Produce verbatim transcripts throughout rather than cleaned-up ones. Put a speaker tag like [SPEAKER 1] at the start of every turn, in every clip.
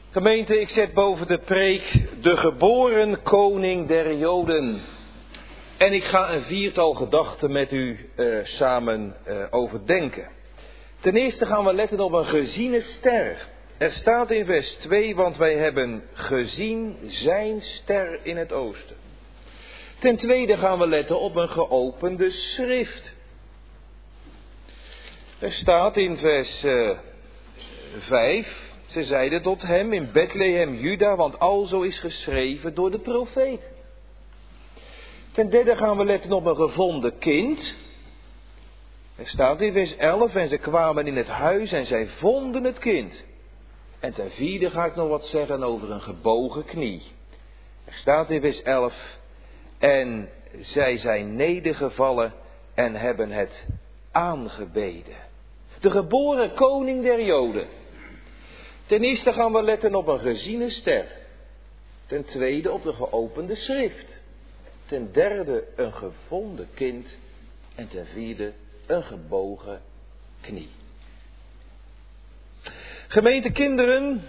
[SPEAKER 1] Gemeente, ik zet boven de preek de geboren koning der Joden. En ik ga een viertal gedachten met u uh, samen uh, overdenken. Ten eerste gaan we letten op een geziene ster. Er staat in vers twee, want wij hebben gezien zijn ster in het oosten. Ten tweede gaan we letten op een geopende schrift. Er staat in vers uh, vijf... Ze zeiden tot hem in Bethlehem, Juda, want alzo is geschreven door de profeet. Ten derde gaan we letten op een gevonden kind. Er staat in vers elf, en ze kwamen in het huis en zij vonden het kind. En ten vierde ga ik nog wat zeggen over een gebogen knie. Er staat in vers elf, en zij zijn nedergevallen en hebben het aangebeden. De geboren koning der Joden. Ten eerste gaan we letten op een geziene ster. Ten tweede op de geopende schrift. Ten derde een gevonden kind. En ten vierde een gebogen knie. Gemeente kinderen.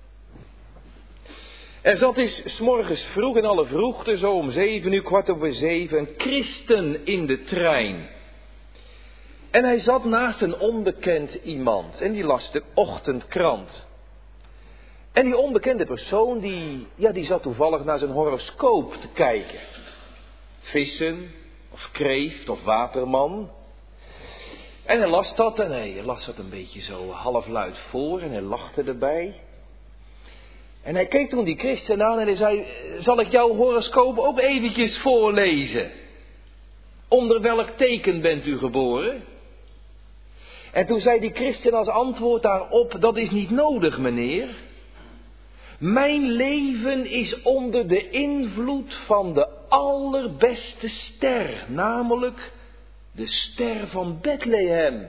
[SPEAKER 1] Er zat eens 's morgens vroeg in alle vroegte, zo om zeven uur, kwart over zeven, een christen in de trein. En hij zat naast een onbekend iemand. En die las de ochtendkrant. En die onbekende persoon, die, ja, die zat toevallig naar zijn horoscoop te kijken. Vissen, of kreeft, of waterman. En hij las dat en hij las dat een beetje zo halfluid voor en hij lachte erbij. En hij keek toen die christen aan en hij zei, zal ik jouw horoscoop ook eventjes voorlezen? Onder welk teken bent u geboren? En toen zei die christen als antwoord daarop, dat is niet nodig, meneer. Mijn leven is onder de invloed van de allerbeste ster, namelijk de ster van Bethlehem.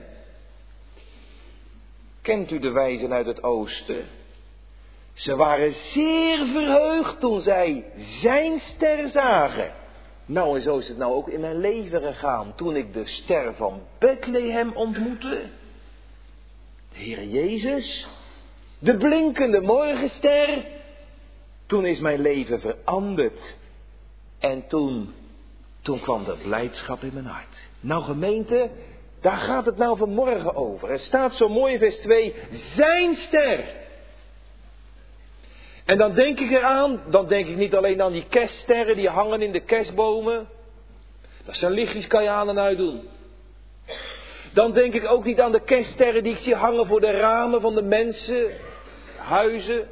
[SPEAKER 1] Kent u de wijzen uit het oosten? Ze waren zeer verheugd toen zij zijn ster zagen. Nou, en zo is het nou ook in mijn leven gegaan, toen ik de ster van Bethlehem ontmoette. De Heer Jezus, de blinkende morgenster. Toen is mijn leven veranderd. En toen, toen kwam er blijdschap in mijn hart. Nou gemeente, daar gaat het nou vanmorgen over. Er staat zo mooi in vers twee, zijn ster. En dan denk ik eraan, dan denk ik niet alleen aan die kerststerren die hangen in de kerstbomen. Dat zijn lichtjes, kan je aan en uit doen. Dan denk ik ook niet aan de kerststerren die ik zie hangen voor de ramen van de mensen, huizen.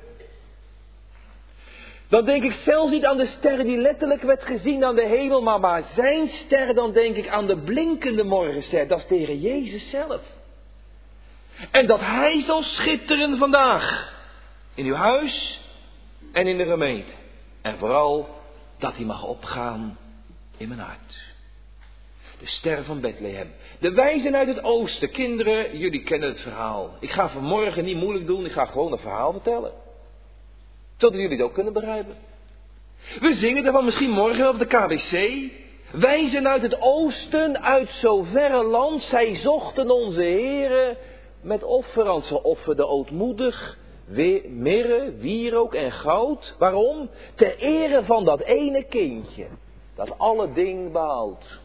[SPEAKER 1] Dan denk ik zelfs niet aan de sterren die letterlijk werd gezien aan de hemel, maar maar zijn ster, dan denk ik aan de blinkende morgenster, dat is de Heer Jezus zelf. En dat Hij zal schitteren vandaag, in uw huis en in de gemeente. En vooral dat Hij mag opgaan in mijn hart. De ster van Bethlehem. De wijzen uit het oosten. Kinderen, jullie kennen het verhaal. Ik ga vanmorgen niet moeilijk doen, ik ga gewoon een verhaal vertellen. Zodat jullie het ook kunnen begrijpen. We zingen ervan misschien morgen op de K B C. Wijzen uit het oosten, uit zo verre land. Zij zochten onze Heere met offerand. Ze offerden ootmoedig mirre, wierook en goud. Waarom? Ter ere van dat ene kindje. Dat alle ding behoudt.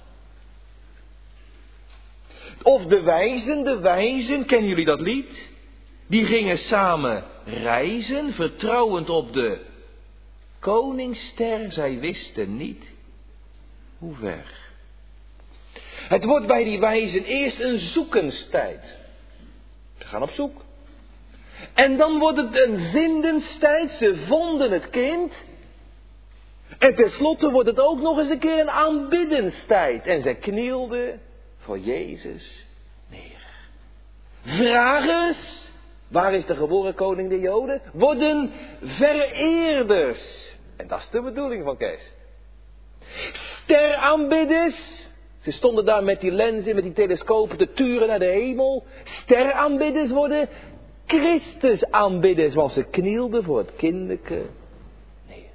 [SPEAKER 1] Of de wijzen, de wijzen, kennen jullie dat lied? Die gingen samen reizen, vertrouwend op de koningsster. Zij wisten niet hoe ver. Het wordt bij die wijzen eerst een zoekenstijd. Ze gaan op zoek. En dan wordt het een vindenstijd. Ze vonden het kind. En tenslotte wordt het ook nog eens een keer een aanbiddenstijd. En zij knielden voor Jezus neer. Vragers, waar is de geboren koning der Joden? Worden vereerders. En dat is de bedoeling van kerst. Steraanbidders. Ze stonden daar met die lenzen, met die telescopen te turen naar de hemel. Steraanbidders worden Christusaanbidders, want ze knielden voor het kinderke neer.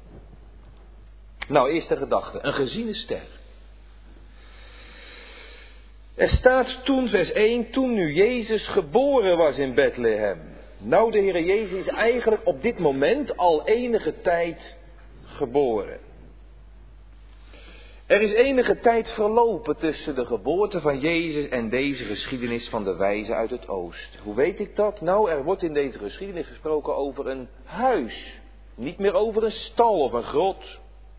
[SPEAKER 1] Nou, eerste gedachte, een geziene ster. Er staat toen, vers één, toen nu Jezus geboren was in Bethlehem. Nou, de Heer Jezus is eigenlijk op dit moment al enige tijd geboren. Er is enige tijd verlopen tussen de geboorte van Jezus en deze geschiedenis van de wijzen uit het oosten. Hoe weet ik dat? Nou, er wordt in deze geschiedenis gesproken over een huis. Niet meer over een stal of een grot.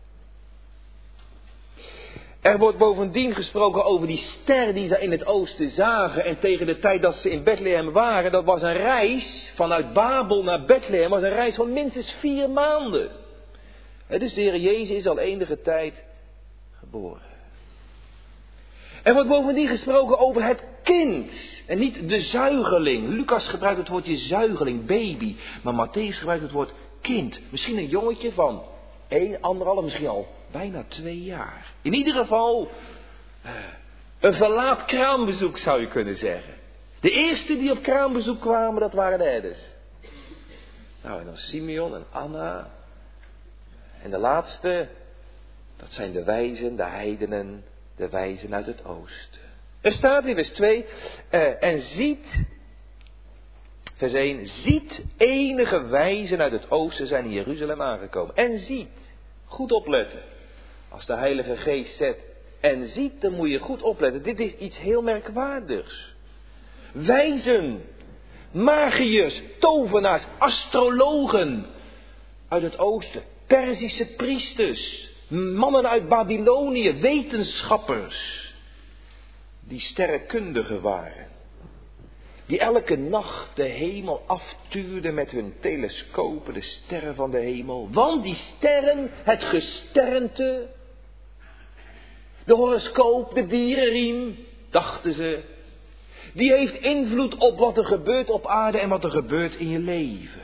[SPEAKER 1] Er wordt bovendien gesproken over die ster die ze in het oosten zagen. En tegen de tijd dat ze in Bethlehem waren, dat was een reis vanuit Babel naar Bethlehem. was een reis van minstens vier maanden. En dus de Heer Jezus is al enige tijd geboren. Er wordt bovendien gesproken over het kind. En niet de zuigeling. Lucas gebruikt het woordje zuigeling, baby. Maar Mattheüs gebruikt het woord kind. Misschien een jongetje van één, anderhalf, misschien al bijna twee jaar. In ieder geval uh, een verlaat kraambezoek zou je kunnen zeggen. De eerste die op kraambezoek kwamen, dat waren de herders. Nou, en dan Simeon en Anna. En de laatste, dat zijn de wijzen, de heidenen, de wijzen uit het oosten. Er staat in vers twee, uh, en ziet, vers één, ziet enige wijzen uit het oosten zijn in Jeruzalem aangekomen. En ziet, goed opletten. Als de Heilige Geest zet en ziet, dan moet je goed opletten. Dit is iets heel merkwaardigs. Wijzen, magiërs, tovenaars, astrologen uit het oosten. Perzische priesters, mannen uit Babylonië, wetenschappers. Die sterrenkundigen waren. Die elke nacht de hemel aftuurden met hun telescopen, de sterren van de hemel. Want die sterren, het gesternte, de horoscoop, de dierenriem, dachten ze, die heeft invloed op wat er gebeurt op aarde en wat er gebeurt in je leven.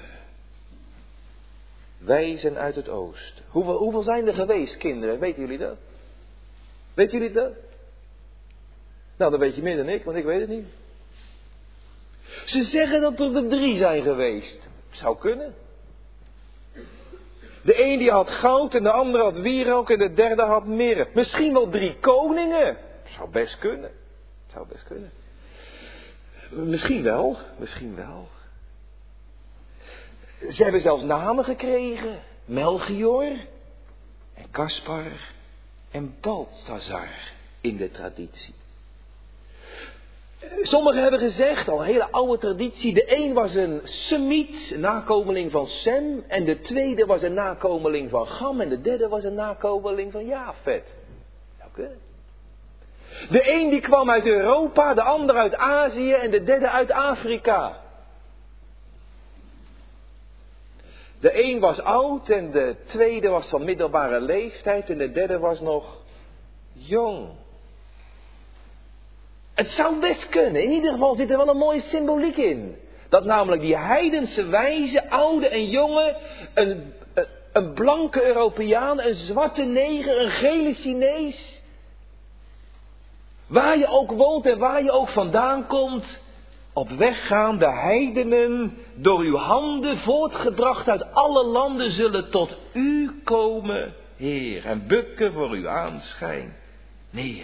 [SPEAKER 1] Wijzen uit het oosten. Hoeveel, hoeveel zijn er geweest, kinderen? Weten jullie dat? Weten jullie dat? Nou, dan weet je meer dan ik, want ik weet het niet. Ze zeggen dat er drie zijn geweest. Zou kunnen. De een die had goud en de andere had wierook en de derde had mirre. Misschien wel drie koningen. Zou best kunnen. Zou best kunnen. Misschien wel. Misschien wel. Ze hebben zelfs namen gekregen. Melchior en Caspar en Balthazar in de traditie. Sommigen hebben gezegd, al een hele oude traditie, de een was een Semiet, een nakomeling van Sem. En de tweede was een nakomeling van Gam. En de derde was een nakomeling van Jafet. Oké. De een die kwam uit Europa, de ander uit Azië en de derde uit Afrika. De een was oud en de tweede was van middelbare leeftijd en de derde was nog jong. Het zou best kunnen. In ieder geval zit er wel een mooie symboliek in. Dat namelijk die heidense wijze, oude en jonge, een, een blanke Europeaan, een zwarte neger, een gele Chinees. Waar je ook woont en waar je ook vandaan komt, op weg gaan de heidenen, door uw handen voortgebracht uit alle landen, zullen tot u komen, Heer, en bukken voor uw aanschijn neer.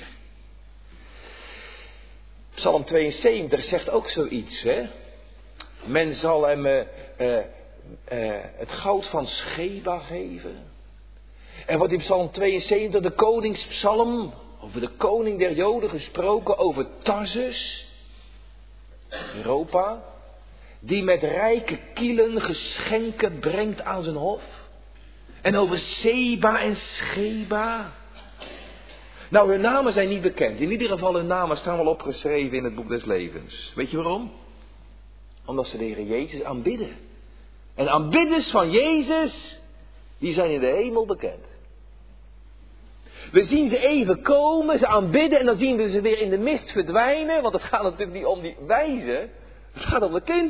[SPEAKER 1] Psalm tweeënzeventig zegt ook zoiets, hè. Men zal hem uh, uh, uh, het goud van Sheba geven. Er wordt in Psalm tweeënzeventig de koningspsalm, over de koning der Joden gesproken, over Tarsus, Europa, die met rijke kielen geschenken brengt aan zijn hof. En over Seba en Sheba. Nou, hun namen zijn niet bekend. In ieder geval hun namen staan wel opgeschreven in het boek des levens. Weet je waarom? Omdat ze de Heer Jezus aanbidden. En aanbidders van Jezus, die zijn in de hemel bekend. We zien ze even komen, ze aanbidden en dan zien we ze weer in de mist verdwijnen. Want het gaat natuurlijk niet om die wijze, het gaat om het kind.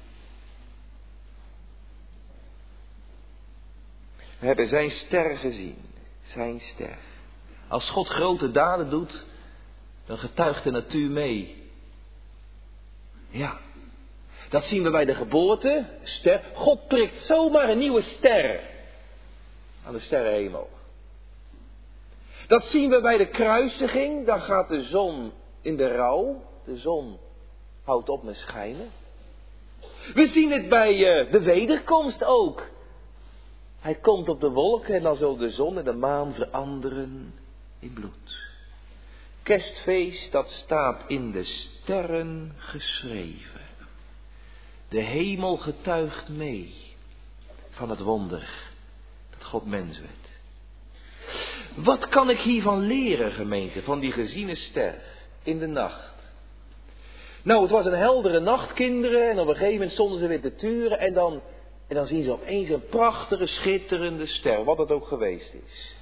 [SPEAKER 1] We hebben zijn ster gezien. Zijn ster. Als God grote daden doet, dan getuigt de natuur mee. Ja. Dat zien we bij de geboorte. Ster. God prikt zomaar een nieuwe ster aan de sterrenhemel. Dat zien we bij de kruisiging. Dan gaat de zon in de rouw. De zon houdt op met schijnen. We zien het bij uh, de wederkomst ook. Hij komt op de wolken en dan zal de zon en de maan veranderen in bloed. Kerstfeest, dat staat in de sterren geschreven. De hemel getuigt mee van het wonder dat God mens werd. Wat kan ik hiervan leren, gemeente, van die geziene ster in de nacht? Nou, het was een heldere nacht, kinderen, en op een gegeven moment stonden ze weer te turen en dan, en dan zien ze opeens een prachtige, schitterende ster, wat het ook geweest is.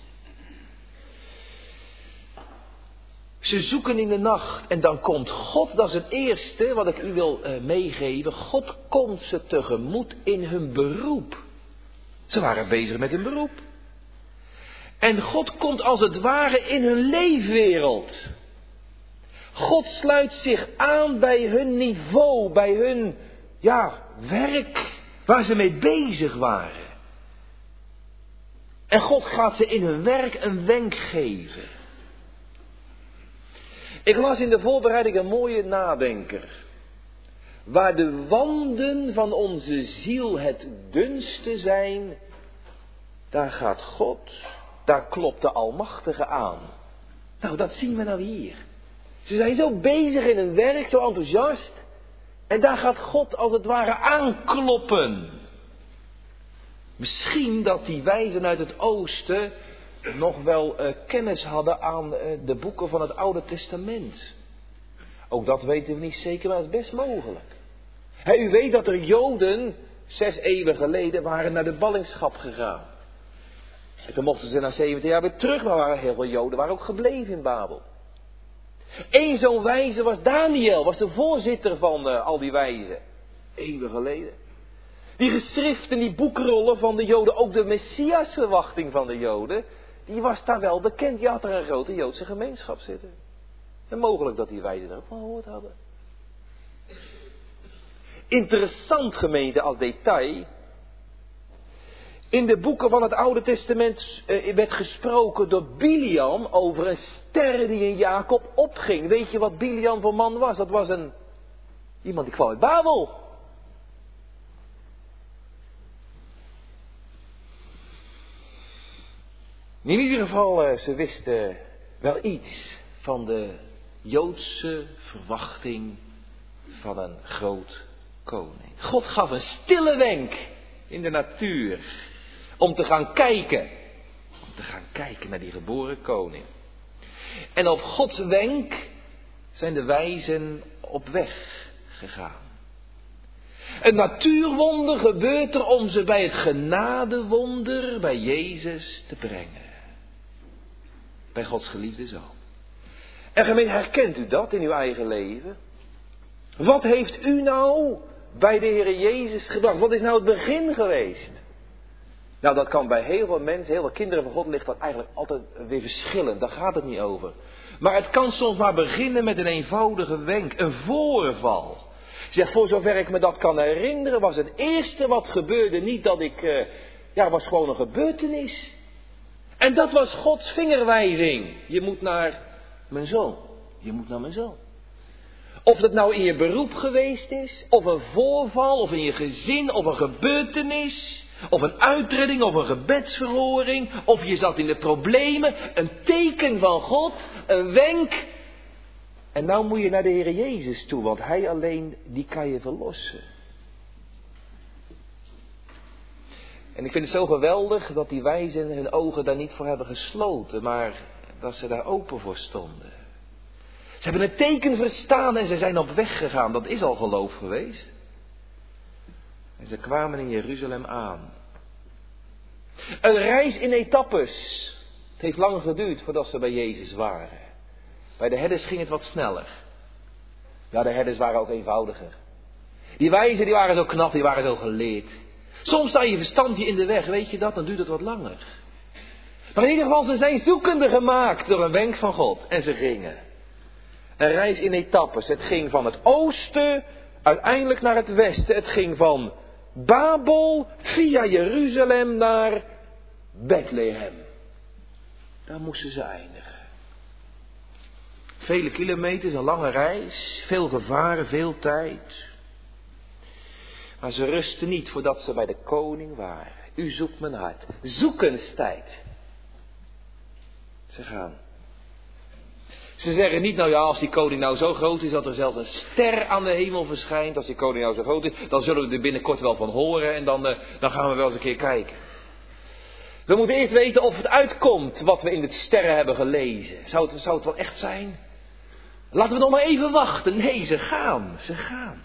[SPEAKER 1] Ze zoeken in de nacht en dan komt God, dat is het eerste wat ik u wil uh, meegeven. God komt ze tegemoet in hun beroep. Ze waren bezig met hun beroep. En God komt als het ware in hun leefwereld. God sluit zich aan bij hun niveau, bij hun ja, werk waar ze mee bezig waren. En God gaat ze in hun werk een wenk geven. Ik las in de voorbereiding een mooie nadenker. Waar de wanden van onze ziel het dunste zijn, daar gaat God, daar klopt de Almachtige aan. Nou, dat zien we nou hier. Ze zijn zo bezig in hun werk, zo enthousiast. En daar gaat God als het ware aankloppen. Misschien dat die wijzen uit het oosten nog wel uh, kennis hadden aan uh, de boeken van het Oude Testament. Ook dat weten we niet zeker, maar het is best mogelijk. He, u weet dat er Joden zes eeuwen geleden waren naar de ballingschap gegaan. En toen mochten ze na zeventig jaar weer terug, maar waren heel veel Joden waren ook gebleven in Babel. Eén zo'n wijze was Daniel, was de voorzitter van uh, al die wijzen. Eeuwen geleden. Die geschriften, die boekrollen van de Joden, ook de Messiasverwachting van de Joden, die was daar wel bekend. Die had er een grote Joodse gemeenschap zitten. En mogelijk dat die wijzen daarop gehoord hadden. Interessant, gemeente, als detail. In de boeken van het Oude Testament uh, werd gesproken door Biliam over een ster die in Jacob opging. Weet je wat Biliam voor man was? Dat was een iemand die kwam uit Babel. In ieder geval, uh, ze wisten wel iets van de Joodse verwachting van een groot koning. God gaf een stille wenk in de natuur om te gaan kijken. Om te gaan kijken naar die geboren koning. En op Gods wenk zijn de wijzen op weg gegaan. Een natuurwonder gebeurt er om ze bij het genadewonder bij Jezus te brengen. Bij Gods geliefde zoon. En gemeente, herkent u dat in uw eigen leven? Wat heeft u nou bij de Heer Jezus gebracht? Wat is nou het begin geweest? Nou, dat kan bij heel veel mensen, heel veel kinderen van God ligt dat eigenlijk altijd weer verschillend. Daar gaat het niet over. Maar het kan soms maar beginnen met een eenvoudige wenk, een voorval. Zeg, voor zover ik me dat kan herinneren, was het eerste wat gebeurde niet dat ik, uh, ja, was gewoon een gebeurtenis. En dat was Gods vingerwijzing. Je moet naar mijn zoon. Je moet naar mijn zoon. Of dat nou in je beroep geweest is, of een voorval, of in je gezin, of een gebeurtenis, of een uitredding, of een gebedsverhoring, of je zat in de problemen, een teken van God, een wenk. En nou moet je naar de Heer Jezus toe, want Hij alleen, die kan je verlossen. En ik vind het zo geweldig dat die wijzen hun ogen daar niet voor hebben gesloten, maar dat ze daar open voor stonden. Ze hebben het teken verstaan en ze zijn op weg gegaan. Dat is al geloof geweest. En ze kwamen in Jeruzalem aan. Een reis in etappes. Het heeft lang geduurd voordat ze bij Jezus waren. Bij de herders ging het wat sneller. Ja, de herders waren ook eenvoudiger. Die wijzen die waren zo knap, die waren zo geleerd. Soms sta je verstandje in de weg, weet je dat, dan duurt het wat langer. Maar in ieder geval, ze zijn zoekende gemaakt door een wenk van God. En ze gingen. Een reis in etappes. Het ging van het oosten uiteindelijk naar het westen. Het ging van Babel via Jeruzalem naar Bethlehem. Daar moesten ze eindigen. Vele kilometers, een lange reis. Veel gevaren, veel tijd. Maar ze rusten niet voordat ze bij de koning waren. U zoekt mijn hart. Zoekenstijd. Ze gaan. Ze zeggen niet, nou ja, als die koning nou zo groot is dat er zelfs een ster aan de hemel verschijnt. Als die koning nou zo groot is, dan zullen we er binnenkort wel van horen en dan, uh, dan gaan we wel eens een keer kijken. We moeten eerst weten of het uitkomt wat we in de sterren hebben gelezen. Zou het, zou het wel echt zijn? Laten we nog maar even wachten. Nee, ze gaan. Ze gaan.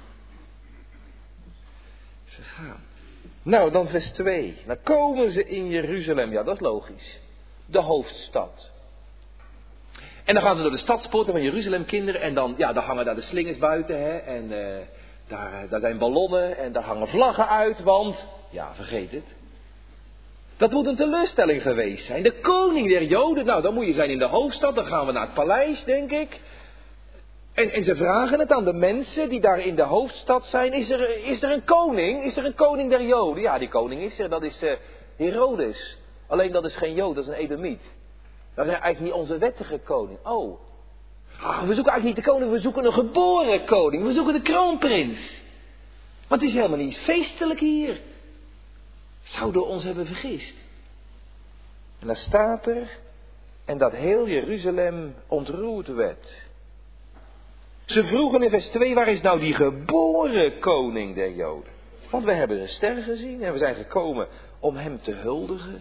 [SPEAKER 1] Ze gaan. Nou, dan vers twee. Dan komen ze in Jeruzalem. Ja, dat is logisch. De hoofdstad. En dan gaan ze door de stadspoorten van Jeruzalem, kinderen. En dan, ja, dan hangen daar de slingers buiten. Hè, en uh, daar, daar zijn ballonnen. En daar hangen vlaggen uit. Want, ja, vergeet het. Dat moet een teleurstelling geweest zijn. De koning der Joden. Nou, dan moet je zijn in de hoofdstad. Dan gaan we naar het paleis, denk ik. En, en ze vragen het aan de mensen die daar in de hoofdstad zijn. Is er, is er een koning? Is er een koning der Joden? Ja, die koning is er. Dat is uh, Herodes. Alleen dat is geen Jood, dat is een Edomiet. Dat is eigenlijk niet onze wettige koning. Oh. Ah, we zoeken eigenlijk niet de koning, we zoeken een geboren koning. We zoeken de kroonprins. Want het is helemaal niet feestelijk hier. Zouden we ons hebben vergist? En dan staat er, en dat heel Jeruzalem ontroerd werd. Ze vroegen in vers twee, waar is nou die geboren koning der Joden? Want we hebben een ster gezien en we zijn gekomen om hem te huldigen.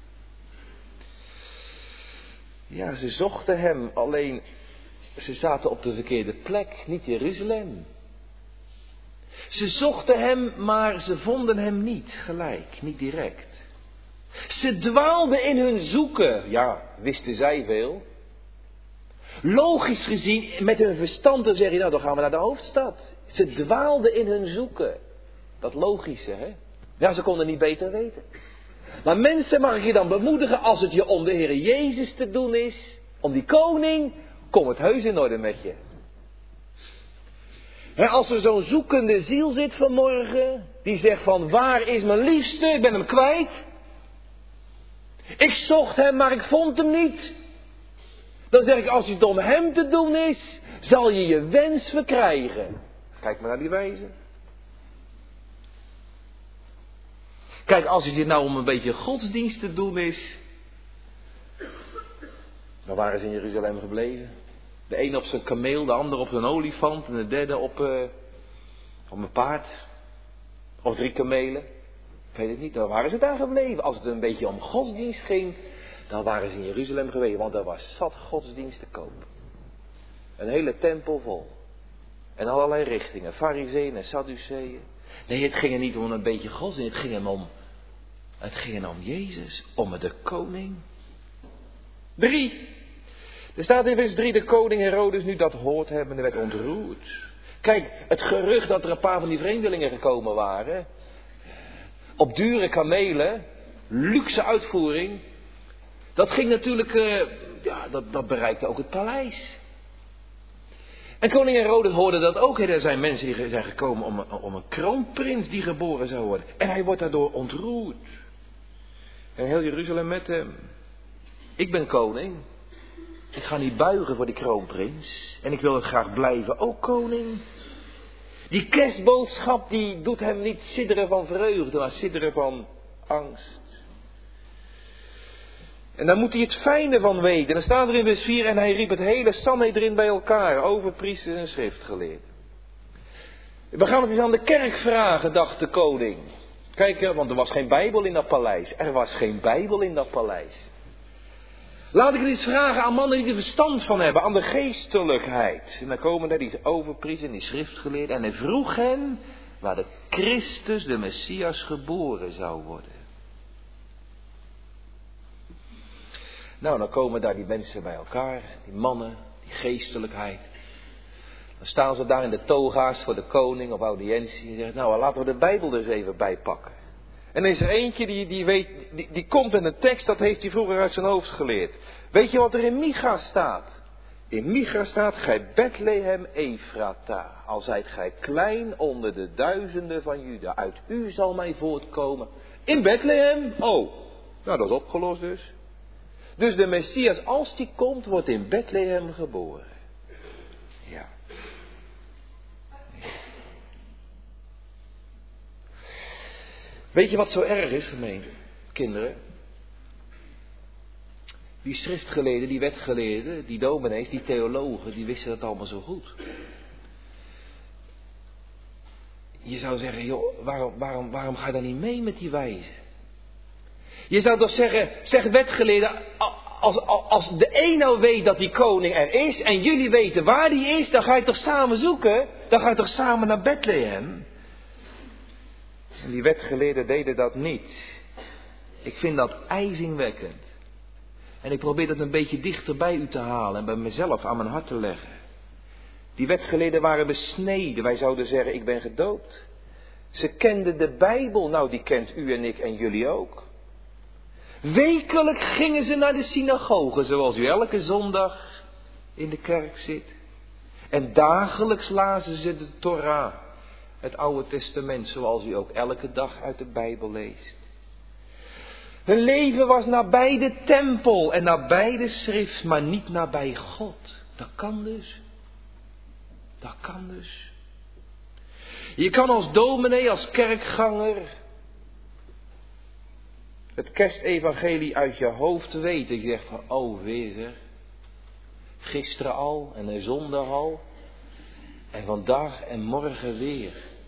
[SPEAKER 1] Ja, ze zochten hem, alleen ze zaten op de verkeerde plek, niet Jeruzalem. Ze zochten hem, maar ze vonden hem niet gelijk, niet direct. Ze dwaalden in hun zoeken, ja, wisten zij veel. Logisch gezien, met hun verstand, dan zeg je, nou, dan gaan we naar de hoofdstad. Ze dwaalden in hun zoeken. Dat logische, hè? Ja, ze konden niet beter weten. Maar mensen, mag ik je dan bemoedigen, als het je om de Heer Jezus te doen is, om die koning, kom het heus in orde met je. He, als er zo'n zoekende ziel zit vanmorgen, die zegt van, waar is mijn liefste, ik ben hem kwijt. Ik zocht hem, maar ik vond hem niet. Dan zeg ik, als het om hem te doen is, zal je je wens verkrijgen. Kijk maar naar die wijze. Kijk, als het je nou om een beetje godsdienst te doen is, dan waren ze in Jeruzalem gebleven. De een op zijn kameel, de ander op zijn olifant en de derde op, uh, op een paard. Of drie kamelen. Ik weet het niet, dan waren ze daar gebleven. Als het een beetje om godsdienst ging, dan waren ze in Jeruzalem geweest, want er was zat godsdienst te koop. Een hele tempel vol. En allerlei richtingen, Farizeeën en Sadduceeën. Nee, het ging er niet om een beetje godsdienst, het ging hem om, het ging hem om Jezus, om de koning. Drie. Er staat in vers drie, de koning Herodes nu dat hoort hebben, werd ontroerd. Kijk, het gerucht dat er een paar van die vreemdelingen gekomen waren, op dure kamelen, luxe uitvoering, dat ging natuurlijk, uh, ja, dat, dat bereikte ook het paleis. En koning Herodes hoorde dat ook. Er zijn mensen die zijn gekomen om, om een kroonprins die geboren zou worden. En hij wordt daardoor ontroerd. En heel Jeruzalem met hem. Ik ben koning. Ik ga niet buigen voor die kroonprins. En ik wil het graag blijven, ook koning. Die kerstboodschap die doet hem niet sidderen van vreugde, maar sidderen van angst. En daar moet hij het fijne van weten. En dan staat er in vers vier, en hij riep het hele Sanhedrin bij elkaar, overpriesters en schriftgeleerden. We gaan het eens aan de kerk vragen, dacht de koning. Kijk, want er was geen Bijbel in dat paleis. Er was geen Bijbel in dat paleis. Laat ik het eens vragen aan mannen die er verstand van hebben, aan de geestelijkheid. En dan komen er die overpriesters en die schriftgeleerden. En hij vroeg hen waar de Christus, de Messias, geboren zou worden. Nou, dan komen daar die mensen bij elkaar, die mannen, die geestelijkheid. Dan staan ze daar in de toga's voor de koning op audiëntie en zeggen, nou, laten we de Bijbel er eens even bij pakken. En er is er eentje die, die, weet, die, die komt met een tekst, dat heeft hij vroeger uit zijn hoofd geleerd. Weet je wat er in Micha staat? In Micha staat, gij Bethlehem Ephrata, al zijt gij klein onder de duizenden van Juda, uit u zal mij voortkomen. In Bethlehem? Oh, nou dat is opgelost dus. Dus de Messias, als die komt, wordt in Bethlehem geboren. Ja. Weet je wat zo erg is, gemeente? Kinderen. Die schriftgeleerden, die wetgeleerden, die dominees, die theologen, die wisten dat allemaal zo goed. Je zou zeggen, joh, waarom, waarom, waarom ga je dan niet mee met die wijzen? Je zou toch zeggen, zeg wetgeleerden, als, als, als de een nou weet dat die koning er is en jullie weten waar die is, dan ga je toch samen zoeken? Dan ga je toch samen naar Bethlehem? En die wetgeleerden deden dat niet. Ik vind dat ijzingwekkend. En ik probeer dat een beetje dichter bij u te halen en bij mezelf aan mijn hart te leggen. Die wetgeleerden waren besneden. Wij zouden zeggen, ik ben gedoopt. Ze kenden de Bijbel. Nou, die kent u en ik en jullie ook. Wekelijk gingen ze naar de synagoge, zoals u elke zondag in de kerk zit. En dagelijks lazen ze de Torah, het Oude Testament, zoals u ook elke dag uit de Bijbel leest. Hun leven was nabij de tempel en nabij de schrift, maar niet nabij God. Dat kan dus. Dat kan dus. Je kan als dominee, als kerkganger, het kerstevangelie uit je hoofd weten. Je zegt van, oh weer, gisteren al en een zondag al. En vandaag en morgen weer.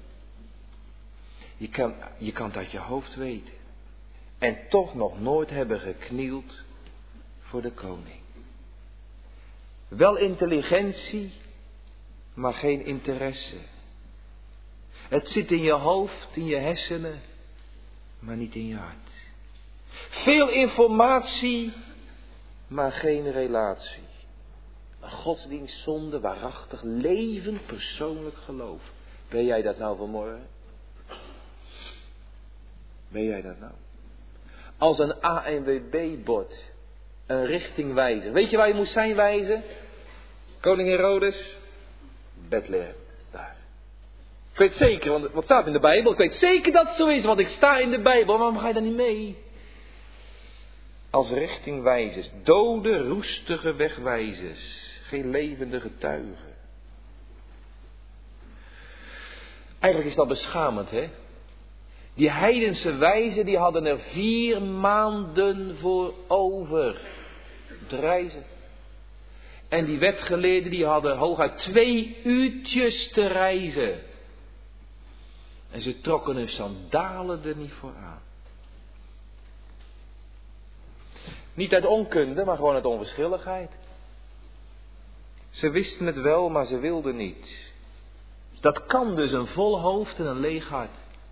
[SPEAKER 1] Je kan, je kan het uit je hoofd weten. En toch nog nooit hebben geknield voor de koning. Wel intelligentie, maar geen interesse. Het zit in je hoofd, in je hersenen, maar niet in je hart. Veel informatie, maar geen relatie. Een godsdienst zonder waarachtig levend persoonlijk geloof. Ben jij dat nou vanmorgen? Ben jij dat nou? Als een A N W B-bord, een richtingwijzer. Weet je waar je moest zijn wijzen? Koning Herodes, Bethlehem, daar. Ik weet zeker, want wat staat in de Bijbel? Ik weet zeker dat het zo is, want ik sta in de Bijbel. Waarom ga je dan niet mee? Als richtingwijzers, dode, roestige wegwijzers. Geen levende getuigen. Eigenlijk is dat beschamend, hè? Die heidense wijzen, die hadden er vier maanden voor over. Te reizen. En die wetgeleerden, die hadden hooguit twee uurtjes te reizen. En ze trokken hun sandalen er niet voor aan. Niet uit onkunde, maar gewoon uit onverschilligheid. Ze wisten het wel, maar ze wilden niet. Dat kan dus een vol hoofd en een leeg hart.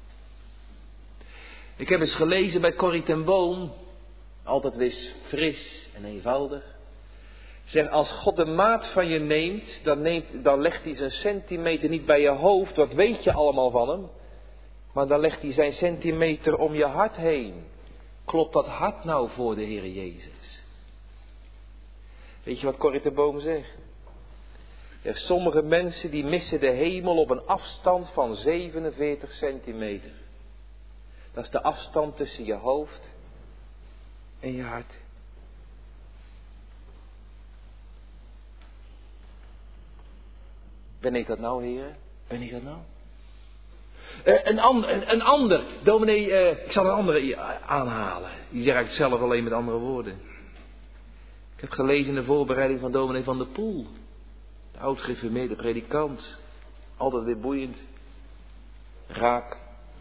[SPEAKER 1] Ik heb eens gelezen bij Corrie ten Boom, altijd weer fris en eenvoudig. Zeg, als God de maat van je neemt, dan, neemt, dan legt hij zijn centimeter niet bij je hoofd, wat weet je allemaal van hem. Maar dan legt hij zijn centimeter om je hart heen. Klopt dat hart nou voor de Heer Jezus? Weet je wat Corrie ten Boom zegt? Ja, sommige mensen die missen de hemel op een afstand van zevenenveertig centimeter. Dat is de afstand tussen je hoofd en je hart. Ben ik dat nou, Heer? Ben ik dat nou? Uh, een, ander, een, een ander, dominee, uh, ik zal een andere aanhalen. Die zegt eigenlijk zelf alleen met andere woorden. Ik heb gelezen in de voorbereiding van dominee Van der Poel. De oud-gereformeerde predikant. Altijd weer boeiend. Raak.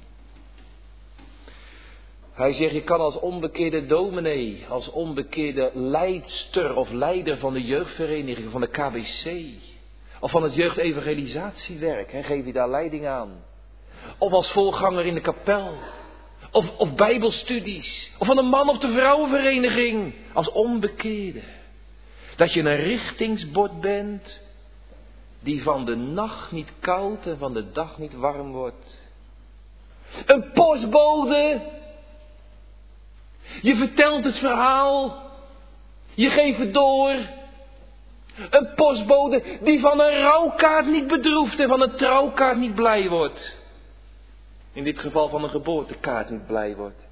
[SPEAKER 1] Hij zegt, je kan als onbekeerde dominee, als onbekeerde leidster of leider van de jeugdvereniging, van de K B C, of van het jeugdevangelisatiewerk, hè, geef je daar leiding aan. Of als voorganger in de kapel, of, of bijbelstudies, of van de man- of de vrouwenvereniging, als onbekeerde. Dat je een richtingsbord bent, die van de nacht niet koud en van de dag niet warm wordt. Een postbode. Je vertelt het verhaal. Je geeft het door. Een postbode die van een rouwkaart niet bedroefd en van een trouwkaart niet blij wordt. In dit geval van een geboortekaart niet blij wordt.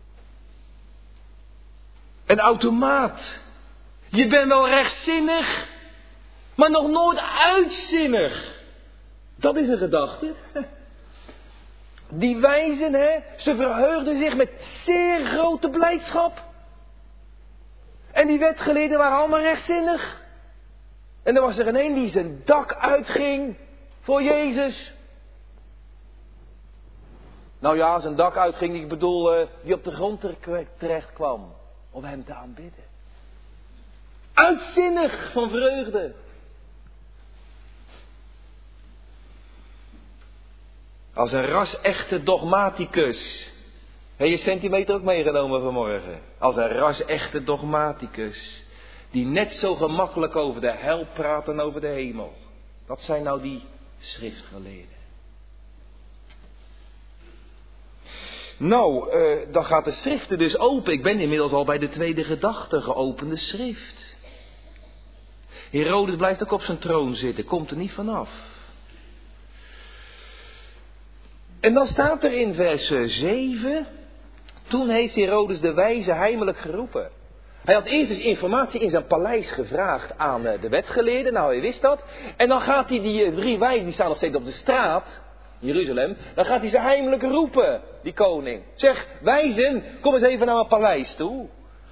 [SPEAKER 1] Een automaat. Je bent wel rechtzinnig, maar nog nooit uitzinnig. Dat is een gedachte. Die wijzen, hè, ze verheugden zich met zeer grote blijdschap. En die wetgeleerden waren allemaal rechtzinnig. En er was er een die zijn dak uitging voor Jezus. Nou ja, zijn dak uitging, ik bedoel, uh, die op de grond terecht kwam om hem te aanbidden. Uitzinnig van vreugde. Als een ras-echte dogmaticus. Heb je centimeter ook meegenomen vanmorgen? Als een ras-echte dogmaticus. Die net zo gemakkelijk over de hel praat en over de hemel. Dat zijn nou die schriftgeleerden. Nou, uh, dan gaat de schriften dus open. Ik ben inmiddels al bij de tweede gedachte, geopende schrift. Herodes blijft ook op zijn troon zitten, komt er niet vanaf. En dan staat er in vers zeven... Toen heeft Herodes de wijze heimelijk geroepen. Hij had eerst dus informatie in zijn paleis gevraagd aan de wetgeleerden. Nou, hij wist dat. En dan gaat hij die drie wijzen, die staan nog steeds op de straat, Jeruzalem. Dan gaat hij ze heimelijk roepen, die koning. Zeg, wijzen, kom eens even naar mijn paleis toe.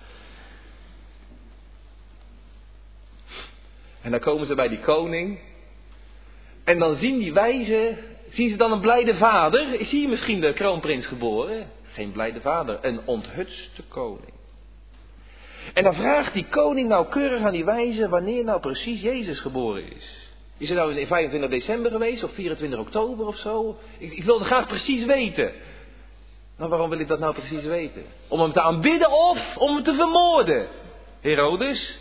[SPEAKER 1] En dan komen ze bij die koning. En dan zien die wijzen, zien ze dan een blijde vader? Is hier misschien de kroonprins geboren? Geen blijde vader, een onthutste koning. En dan vraagt die koning nauwkeurig aan die wijzen wanneer nou precies Jezus geboren is. Is het nou in vijfentwintig december geweest of vierentwintig oktober of zo? Ik, ik wil het graag precies weten. Nou, waarom wil ik dat nou precies weten? Om hem te aanbidden of om hem te vermoorden? Herodes?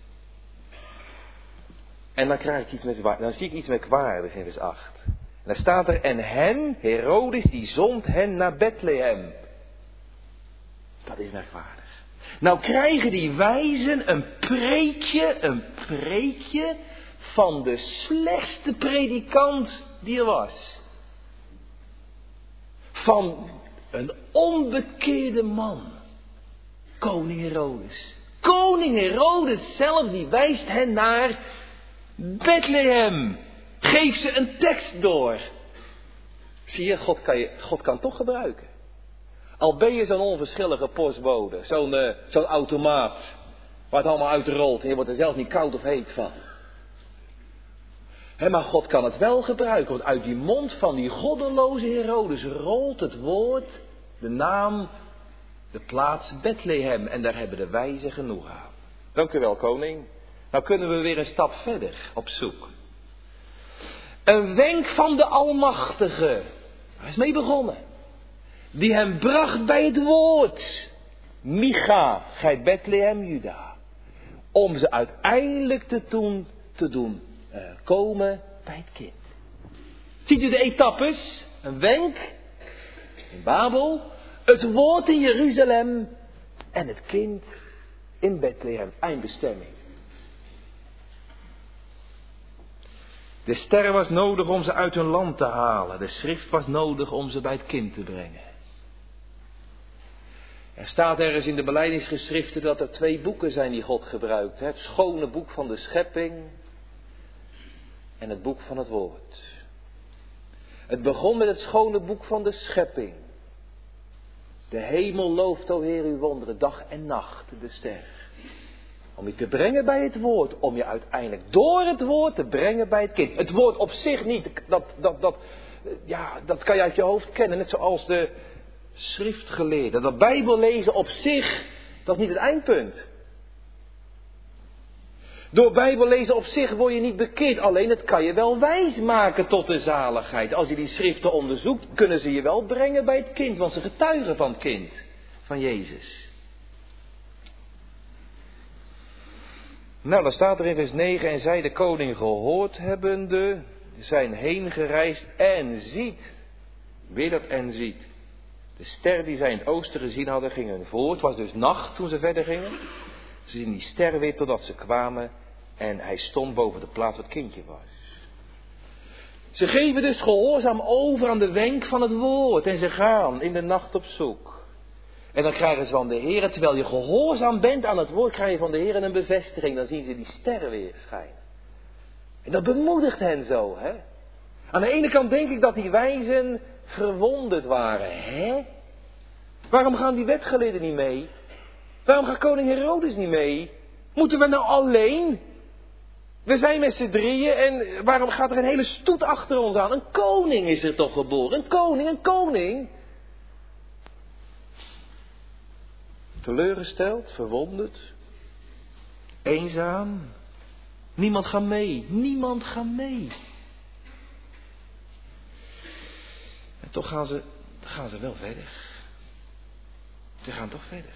[SPEAKER 1] En dan, krijg ik iets met, dan zie ik iets merkwaardigs in vers acht. En dan staat er, en hen, Herodes, die zond hen naar Bethlehem. Dat is merkwaardig. Nou krijgen die wijzen een preekje, een preekje van de slechtste predikant die er was. Van een onbekeerde man. Koning Herodes. Koning Herodes zelf, die wijst hen naar Bethlehem. Geef ze een tekst door. Zie je, God kan, je, God kan toch gebruiken. Al ben je zo'n onverschillige postbode, zo'n, uh, zo'n automaat, waar het allemaal uitrolt en je wordt er zelf niet koud of heet van. He, maar God kan het wel gebruiken, want uit die mond van die goddeloze Herodes rolt het woord, de naam, de plaats Bethlehem. En daar hebben de wijzen genoeg aan. Dank u wel, koning. Nou kunnen we weer een stap verder op zoek. Een wenk van de Almachtige. Hij is mee begonnen. Die hem bracht bij het woord. Micha, gij Bethlehem, Juda. Om ze uiteindelijk te doen, te doen uh, komen bij het kind. Ziet u de etappes? Een wenk in Babel. Het woord in Jeruzalem. En het kind in Bethlehem. Eindbestemming. De ster was nodig om ze uit hun land te halen. De schrift was nodig om ze bij het kind te brengen. Er staat ergens in de belijdingsgeschriften dat er twee boeken zijn die God gebruikt. Het schone boek van de schepping en het boek van het woord. Het begon met het schone boek van de schepping. De hemel looft, o Heer, uw wonderen, dag en nacht, de ster. Om je te brengen bij het woord, om je uiteindelijk door het woord te brengen bij het kind. Het woord op zich niet, dat, dat, dat, ja, dat kan je uit je hoofd kennen, net zoals de schriftgeleerden. Dat Bijbel lezen op zich, dat is niet het eindpunt. Door Bijbel lezen op zich word je niet bekeerd, alleen het kan je wel wijs maken tot de zaligheid. Als je die schriften onderzoekt, kunnen ze je wel brengen bij het kind, want ze getuigen van het kind, van Jezus. Nou, dan staat er in vers negen, en zij de koning gehoord hebbende, zijn heen gereisd en ziet, weer dat en ziet. De ster die zij in het oosten gezien hadden, ging hun voor. Het was dus nacht toen ze verder gingen. Ze zien die ster weer totdat ze kwamen en hij stond boven de plaats waar het kindje was. Ze geven dus gehoorzaam over aan de wenk van het woord en ze gaan in de nacht op zoek. En dan krijgen ze van de Heer, terwijl je gehoorzaam bent aan het woord, krijg je van de Heer een bevestiging. Dan zien ze die sterren weer schijnen. En dat bemoedigt hen zo, hè. Aan de ene kant denk ik dat die wijzen verwonderd waren. Hè? Waarom gaan die wetgeleerden niet mee? Waarom gaat koning Herodes niet mee? Moeten we nou alleen? We zijn met z'n drieën en waarom gaat er een hele stoet achter ons aan? Een koning is er toch geboren? Een koning, een koning. Teleurgesteld, verwonderd, eenzaam. Niemand gaat mee, niemand gaat mee. En toch gaan ze, gaan ze wel verder. Ze gaan toch verder.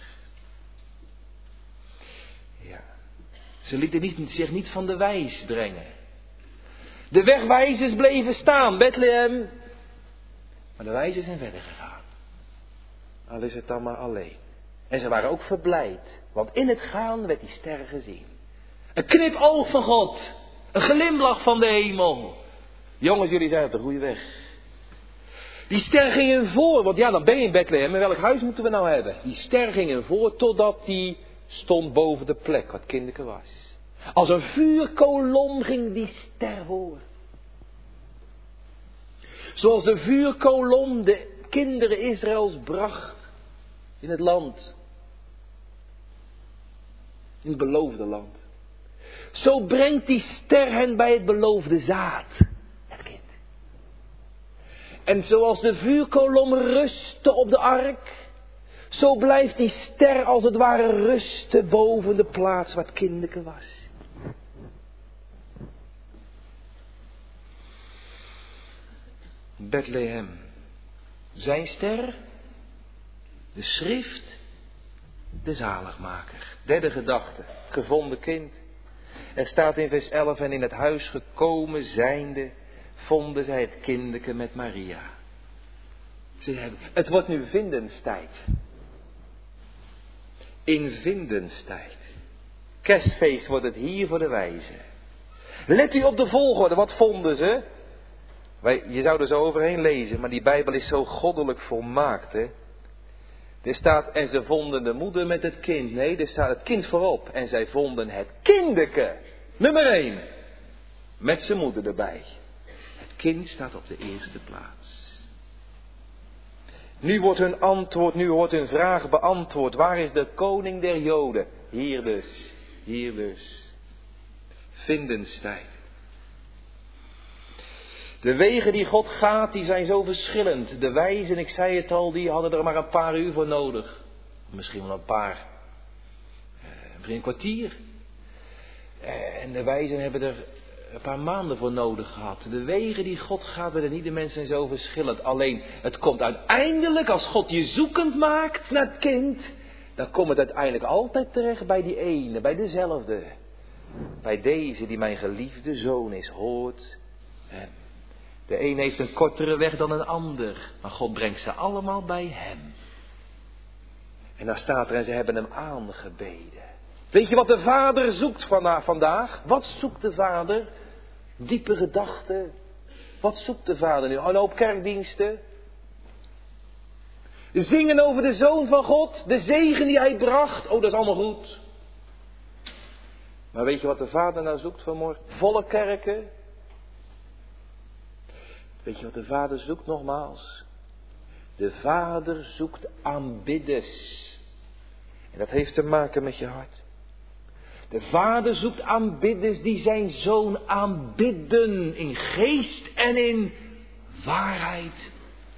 [SPEAKER 1] Ja. Ze lieten niet, zich niet van de wijs brengen. De wegwijzers bleven staan, Bethlehem. Maar de wijzen zijn verder gegaan. Al is het dan maar alleen. En ze waren ook verblijd. Want in het gaan werd die ster gezien. Een knipoog van God. Een glimlach van de hemel. Jongens, jullie zijn op de goede weg. Die ster ging hen voor. Want ja, dan ben je in Bethlehem. En welk huis moeten we nou hebben? Die ster ging hen voor totdat die stond boven de plek wat kinderke was. Als een vuurkolom ging die ster voor. Zoals de vuurkolom de kinderen Israëls bracht in het land. In het beloofde land. Zo brengt die ster hen bij het beloofde zaad. Het kind. En zoals de vuurkolom rustte op de ark. Zo blijft die ster als het ware rusten boven de plaats waar het kinderke was. Bethlehem. Zijn ster. De schrift. De zaligmaker. Derde gedachte. Het gevonden kind. Er staat in vers elf. En in het huis gekomen zijnde. Vonden zij het kinderke met Maria. Ze hebben, het wordt nu vindenstijd. In vindenstijd. Kerstfeest wordt het hier voor de wijzen. Let u op de volgorde. Wat vonden ze? Wij, je zou er zo overheen lezen. Maar die Bijbel is zo goddelijk volmaakt. Hè? Er staat. En ze vonden de moeder met het kind. Nee, er staat het kind voorop. En zij vonden het kinderke. Nummer één. Met zijn moeder erbij. Het kind staat op de eerste plaats. Nu wordt hun antwoord, nu wordt hun vraag beantwoord. Waar is de koning der Joden? Hier dus, hier dus. Vindenstijd. De wegen die God gaat, die zijn zo verschillend. De wijzen, ik zei het al, die hadden er maar een paar uur voor nodig. Misschien wel een paar, eh, misschien een kwartier. Eh, en de wijzen hebben er een paar maanden voor nodig gehad. De wegen die God gaat bij de niet de mensen zijn zo verschillend. Alleen het komt uiteindelijk, als God je zoekend maakt naar het kind, dan komt het uiteindelijk altijd terecht bij die ene, bij dezelfde. Bij deze die mijn geliefde zoon is, hoort hem. De een heeft een kortere weg dan een ander, maar God brengt ze allemaal bij hem. En daar staat er en ze hebben hem aangebeden. Weet je wat de vader zoekt vandaag? Wat zoekt de vader? Diepe gedachten. Wat zoekt de vader nu? Een hoop kerkdiensten. Zingen over de Zoon van God. De zegen die hij bracht. Oh, dat is allemaal goed. Maar weet je wat de vader nou zoekt vanmorgen? Volle kerken. Weet je wat de vader zoekt nogmaals? De vader zoekt aanbidders. En dat heeft te maken met je hart. De vader zoekt aanbidders die zijn zoon aanbidden in geest en in waarheid.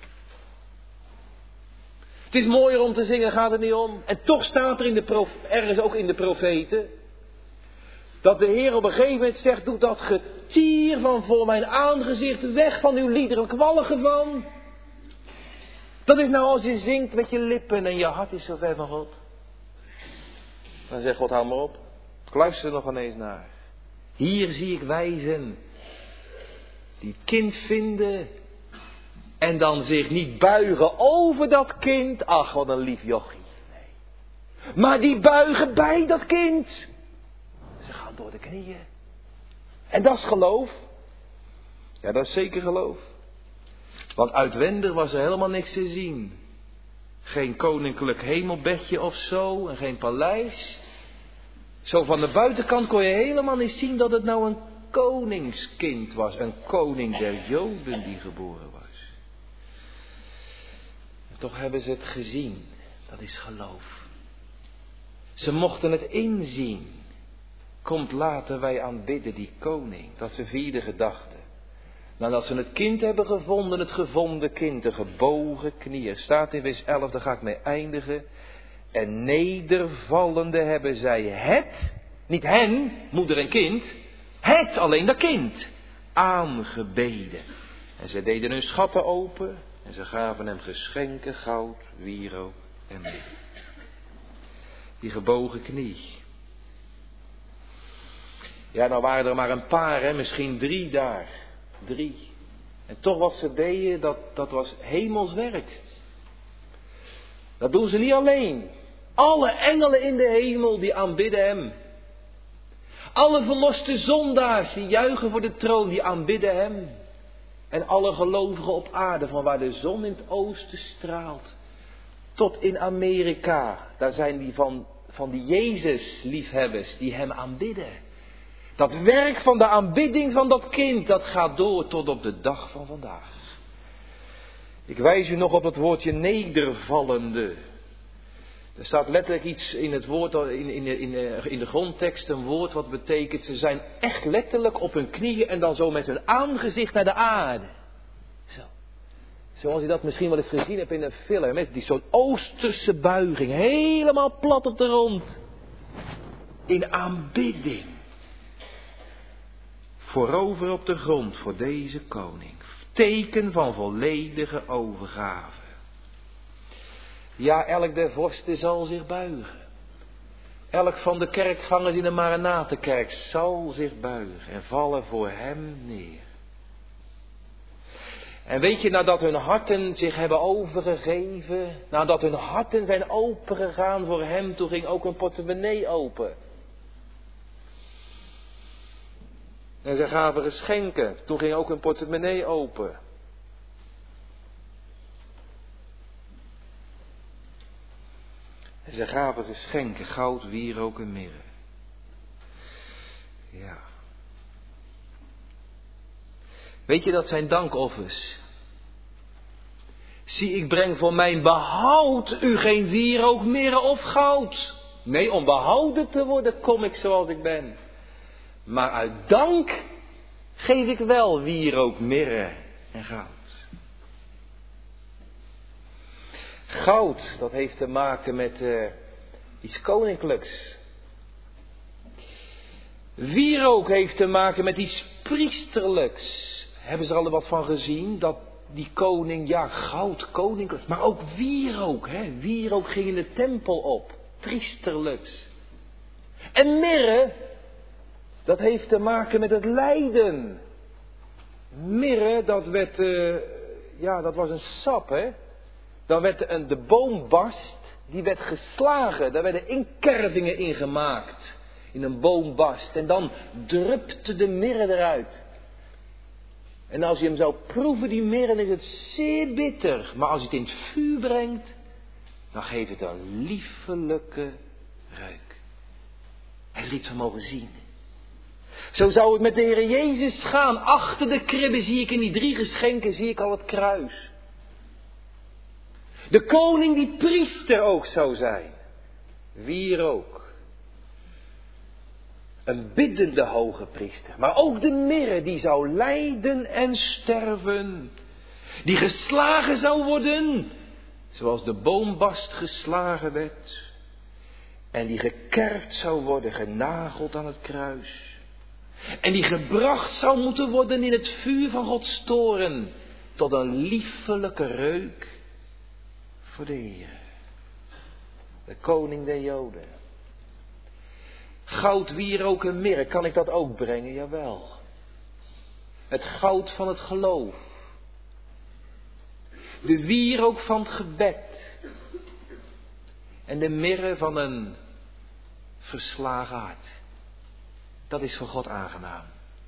[SPEAKER 1] Het is mooier om te zingen, gaat het niet om. En toch staat er in de prof, ergens ook in de profeten, dat de Heer op een gegeven moment zegt, doe dat getier van voor mijn aangezicht weg van uw liederen, kwalligen van. Dat is nou als je zingt met je lippen en je hart is zo ver van God. Dan zegt God, hou maar op. Ik luister er nog ineens naar. Hier zie ik wijzen die het kind vinden en dan zich niet buigen over dat kind. Ach, wat een lief jochie. Nee. Maar die buigen bij dat kind. Ze gaan door de knieën. En dat is geloof. Ja, dat is zeker geloof. Want uitwendig was er helemaal niks te zien. Geen koninklijk hemelbedje of zo en geen paleis. Zo van de buitenkant kon je helemaal niet zien dat het nou een koningskind was. Een koning der Joden die geboren was. toch hebben ze het gezien. Dat is geloof. Ze mochten het inzien. Komt later wij aanbidden die koning. Dat is de vierde gedachte. Nadat ze het kind hebben gevonden, het gevonden kind, de gebogen knieën. Staat in vers elf, daar ga ik mee eindigen. En nedervallende hebben zij het, niet hen, moeder en kind, het alleen dat kind, aangebeden. En ze deden hun schatten open en ze gaven hem geschenken, goud, wierook en mirre. Die gebogen knie. Ja, nou waren er maar een paar, hè, misschien drie daar. Drie. En toch wat ze deden, dat, dat was hemels werk. Dat doen ze niet alleen. Alle engelen in de hemel die aanbidden hem. Alle verloste zondaars die juichen voor de troon, die aanbidden hem. En alle gelovigen op aarde, van waar de zon in het oosten straalt. Tot in Amerika, daar zijn die van, van die Jezus liefhebbers die hem aanbidden. Dat werk van de aanbidding van dat kind, dat gaat door tot op de dag van vandaag. Ik wijs u nog op het woordje nedervallende. Er staat letterlijk iets in het woord, in, in, in, in de grondtekst, een woord wat betekent, ze zijn echt letterlijk op hun knieën en dan zo met hun aangezicht naar de aarde. Zo. Zoals je dat misschien wel eens gezien hebt in een film, met die zo'n oosterse buiging, helemaal plat op de grond. In aanbidding. Voorover op de grond voor deze koning. Teken van volledige overgave. Ja, elk der vorsten zal zich buigen. Elk van de kerkgangers in de Maranatenkerk zal zich buigen en vallen voor hem neer. En weet je, nadat hun harten zich hebben overgegeven, nadat hun harten zijn opengegaan voor hem, toen ging ook een portemonnee open. En ze gaven geschenken, toen ging ook een portemonnee open. En ze gaven geschenken, goud, wierook en mirre. Ja. Weet je, dat zijn dankoffers. Zie, ik breng voor mijn behoud u geen wierook, mirre of goud. Nee, om behouden te worden kom ik zoals ik ben. Maar uit dank geef ik wel wierook, mirre en goud. Goud, dat heeft te maken met uh, iets koninklijks. Wierook heeft te maken met iets priesterlijks. Hebben ze er al wat van gezien? Dat die koning, ja, goud, koninklijk. Maar ook wierook, hè. Wierook ging in de tempel op. Priesterlijks. En mirre, dat heeft te maken met het lijden. Mirre, dat werd, uh, ja, dat was een sap, hè. Dan werd een, de boombast, die werd geslagen. Daar werden inkervingen in gemaakt. In een boombast. En dan drupte de mirre eruit. En als je hem zou proeven, die mirre, dan is het zeer bitter. Maar als je het in het vuur brengt, dan geeft het een liefelijke reuk. Hij heeft er iets van mogen zien. Zo zou het met de Heer Jezus gaan. Achter de kribbe zie ik in die drie geschenken, zie ik al het kruis. De koning die priester ook zou zijn. Wierook. Een biddende hoge priester. Maar ook de mirre die zou lijden en sterven. Die geslagen zou worden. Zoals de boombast geslagen werd. En die gekerfd zou worden, genageld aan het kruis. En die gebracht zou moeten worden in het vuur van Gods toren. Tot een liefelijke reuk voor de Heer. De koning der Joden. Goud, wierook en mirre, kan ik dat ook brengen? Jawel. Het goud van het geloof. De wierook van het gebed. En de mirre van een verslagen hart. Dat is voor God aangenaam.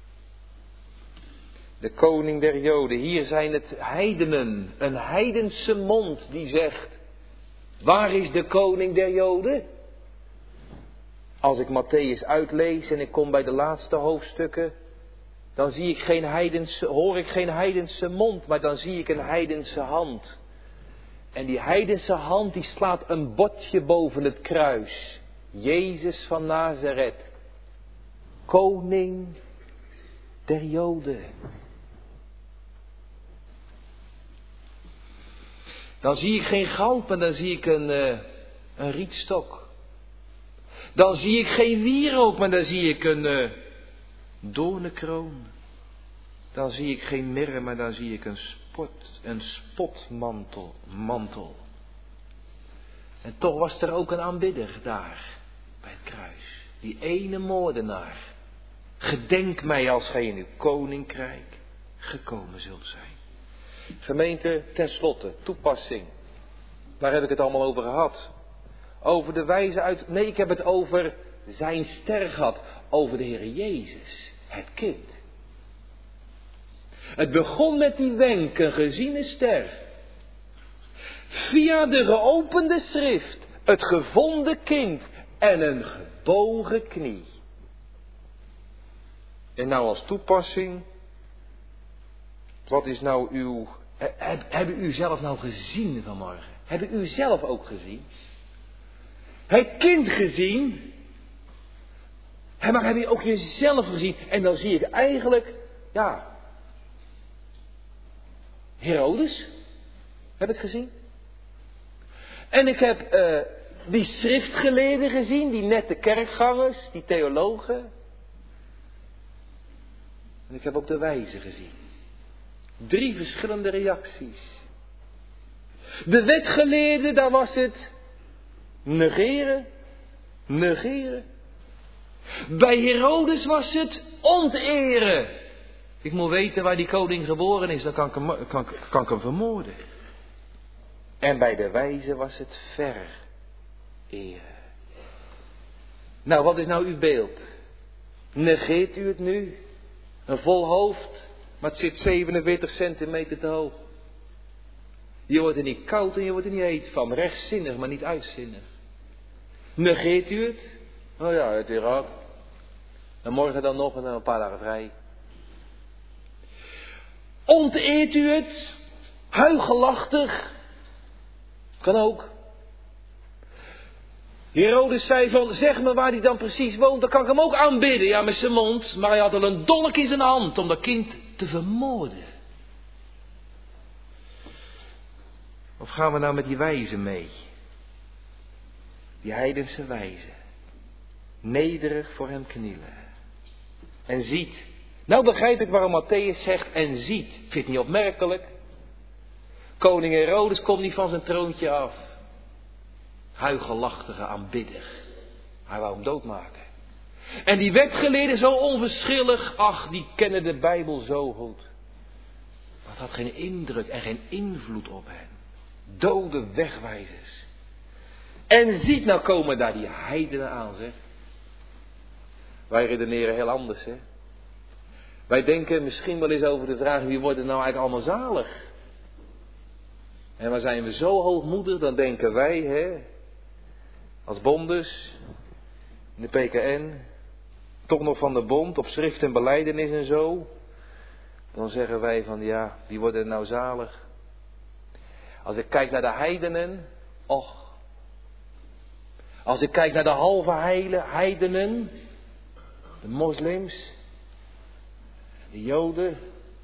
[SPEAKER 1] De koning der Joden. Hier zijn het heidenen. Een heidense mond die zegt. Waar is de koning der Joden? Als ik Mattheüs uitlees en ik kom bij de laatste hoofdstukken. Dan zie ik geen heidense, hoor ik geen heidense mond. Maar dan zie ik een heidense hand. En die heidense hand die slaat een bordje boven het kruis. Jezus van Nazareth. Koning der Joden. Dan zie ik geen goud, maar dan zie ik een, uh, een rietstok. Dan zie ik geen wierook, maar dan zie ik een uh, doornenkroon. Dan zie ik geen mirre, maar dan zie ik een spot, een spotmantel. Mantel. En toch was er ook een aanbidder daar, bij het kruis. Die ene moordenaar. Gedenk mij als gij in uw koninkrijk gekomen zult zijn. Gemeente, tenslotte, toepassing. Waar heb ik het allemaal over gehad? Over de wijze uit... Nee, ik heb het over zijn ster gehad. Over de Heer Jezus, het kind. Het begon met die wenk, een geziene ster. Via de geopende schrift, het gevonden kind en een gebogen knie. En nou als toepassing, wat is nou uw... Heb, hebben u zelf nou gezien vanmorgen? Hebben u zelf ook gezien? Het kind gezien? Maar heb je ook jezelf gezien? En dan zie ik eigenlijk, ja... Herodes, heb ik gezien. En ik heb uh, die schriftgeleerden gezien, die nette kerkgangers, die theologen. En ik heb ook de wijzen gezien. Drie verschillende reacties. De wetgeleerden, daar was het negeren, negeren. Bij Herodes was het onteren. Ik moet weten waar die koning geboren is, dan kan ik hem, kan, kan ik hem vermoorden. En bij de wijze was het vereren. Nou, wat is nou uw beeld? Negeert u het nu? Een vol hoofd, maar het zit zevenenveertig centimeter te hoog. Je wordt er niet koud en je wordt er niet heet van. Rechtzinnig, maar niet uitzinnig. Negeert u het? Oh ja, het is raad. En morgen dan nog en dan een paar dagen vrij. Onteert u het? Huigelachtig? Kan ook. Herodes zei van, zeg me waar hij dan precies woont, dan kan ik hem ook aanbidden. Ja, met zijn mond, maar hij had al een dolk in zijn hand om dat kind te vermoorden. Of gaan we nou met die wijzen mee? Die heidense wijzen. Nederig voor hem knielen. En ziet. Nou begrijp ik waarom Matthäus zegt en ziet. Vind je het niet opmerkelijk? Koning Herodes komt niet van zijn troontje af. Huigelachtige aanbidder. Hij wou hem doodmaken. En die wetgeleerden zo onverschillig. Ach, die kennen de Bijbel zo goed. Maar het had geen indruk en geen invloed op hen. Dode wegwijzers. En ziet, nou komen daar die heidenen aan, zeg. Wij redeneren heel anders, hè. Wij denken misschien wel eens over de vraag, wie wordt er nou eigenlijk allemaal zalig? En maar zijn we zo hoogmoedig, dan denken wij, hè, als bondes, in de P K N, toch nog van de bond, op schrift en belijdenis en zo. Dan zeggen wij van, ja, wie wordt er nou zalig? Als ik kijk naar de heidenen, och. Als ik kijk naar de halve heile heidenen, de moslims, de Joden.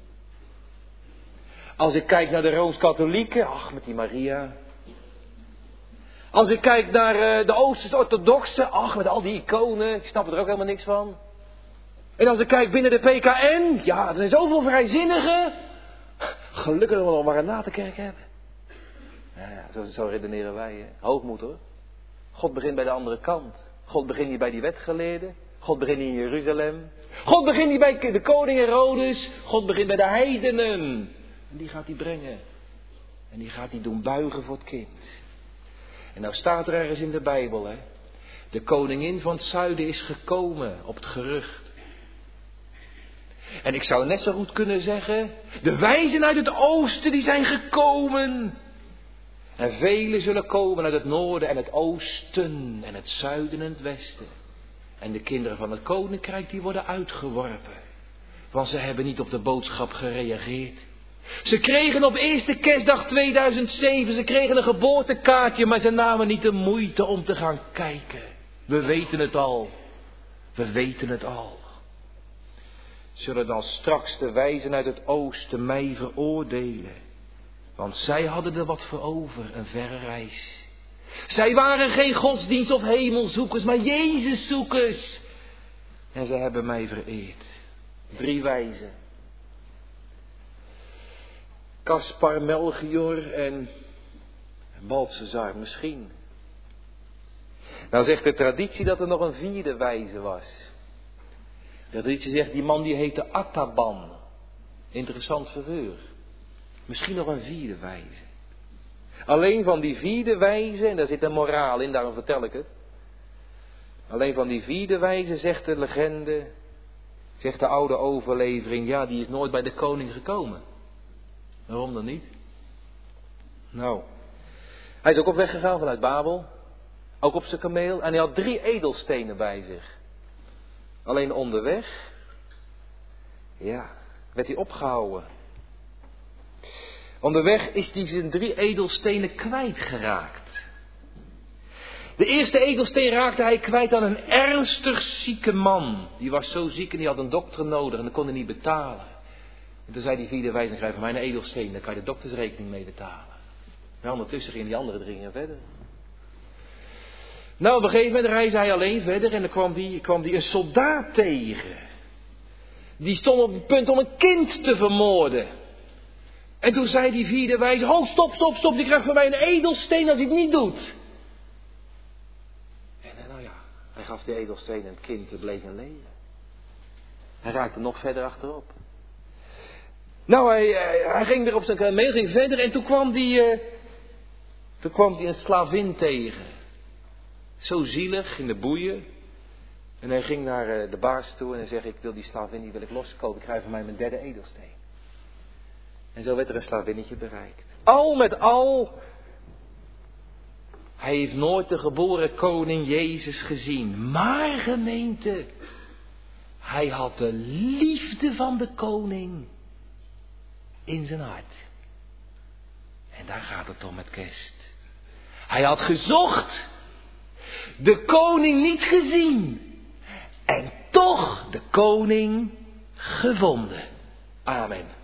[SPEAKER 1] Als ik kijk naar de Rooms-Katholieken, ach, met die Maria. Als ik kijk naar uh, de Oosters-Orthodoxen, ach, met al die iconen, ik snap er ook helemaal niks van. En als ik kijk binnen de P K N, ja, er zijn zoveel vrijzinnigen. Gelukkig dat we nog maar een Natenkerk hebben. Ja, ja, zo, zo redeneren wij, hè. Hoogmoed, hoor. God begint bij de andere kant. God begint niet bij die wetgeleerden. God begint niet in Jeruzalem. God begint niet bij de koning Herodes. God begint bij de heidenen. En die gaat hij brengen. En die gaat hij doen buigen voor het kind. En nou staat er ergens in de Bijbel, hè. De koningin van het zuiden is gekomen op het gerucht. En ik zou net zo goed kunnen zeggen, de wijzen uit het oosten die zijn gekomen. En velen zullen komen uit het noorden en het oosten en het zuiden en het westen. En de kinderen van het koninkrijk die worden uitgeworpen. Want ze hebben niet op de boodschap gereageerd. Ze kregen op eerste kerstdag tweeduizend zeven, ze kregen een geboortekaartje, maar ze namen niet de moeite om te gaan kijken. We weten het al. We weten het al. Zullen dan straks de wijzen uit het oosten mij veroordelen? Want zij hadden er wat voor over, een verre reis. Zij waren geen godsdienst of hemelzoekers, maar Jezuszoekers. En ze hebben mij vereerd. Drie wijzen. Caspar, Melchior en Balthazar misschien. Nou zegt de traditie dat er nog een vierde wijze was. De traditie zegt die man die heette Ataban. Interessant verheur. Misschien nog een vierde wijze. Alleen van die vierde wijze, en daar zit een moraal in, daarom vertel ik het. Alleen van die vierde wijze zegt de legende, zegt de oude overlevering, ja die is nooit bij de koning gekomen. Waarom dan niet? Nou, hij is ook op weg gegaan vanuit Babel. Ook op zijn kameel. En hij had drie edelstenen bij zich. Alleen onderweg, ja, werd hij opgehouden. Onderweg is hij zijn drie edelstenen kwijtgeraakt. De eerste edelsteen raakte hij kwijt aan een ernstig zieke man. Die was zo ziek en die had een dokter nodig en dat kon hij niet betalen. En toen zei die vierde wijze, krijg van mij een edelsteen, daar kan je de doktersrekening mee betalen. En ondertussen gingen die andere drie gingen verder. Nou, op een gegeven moment reisde hij alleen verder en dan kwam die, kwam die een soldaat tegen. Die stond op het punt om een kind te vermoorden. En toen zei die vierde wijze, oh stop, stop, stop, die krijgt van mij een edelsteen als hij het niet doet. En nou ja, hij gaf die edelsteen en het kind bleef in leven. Hij raakte nog verder achterop. Nou, hij, hij ging weer op zijn kameel, ging verder en toen kwam die, uh, toen kwam die een slavin tegen. Zo zielig in de boeien. En hij ging naar uh, de baas toe en hij zegt, ik wil die slavin, die wil ik loskopen, ik krijg van mij mijn derde edelsteen. En zo werd er een slavinnetje bereikt. Al met al, hij heeft nooit de geboren koning Jezus gezien. Maar gemeente, hij had de liefde van de koning in zijn hart. En daar gaat het om met kerst. Hij had gezocht, de koning niet gezien. En toch de koning gevonden. Amen.